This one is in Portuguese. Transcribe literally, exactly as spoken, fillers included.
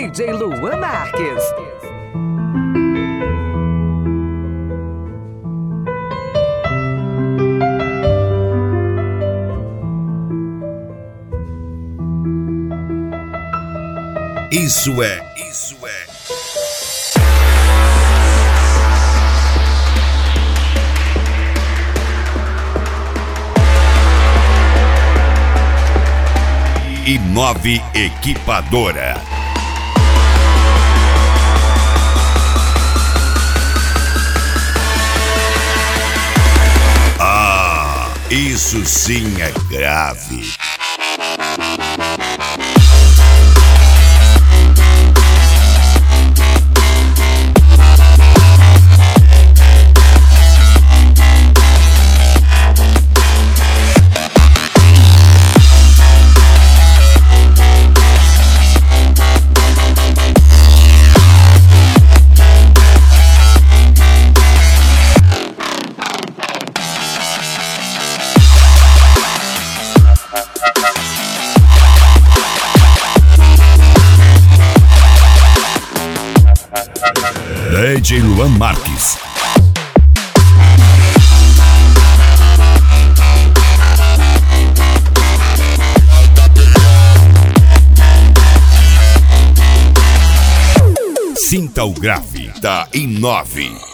D J Luan Marques. Isso é, isso é. Inove Equipadora. Ah, isso sim é grave. D J Luan Marques. Sinta o grave da Inove.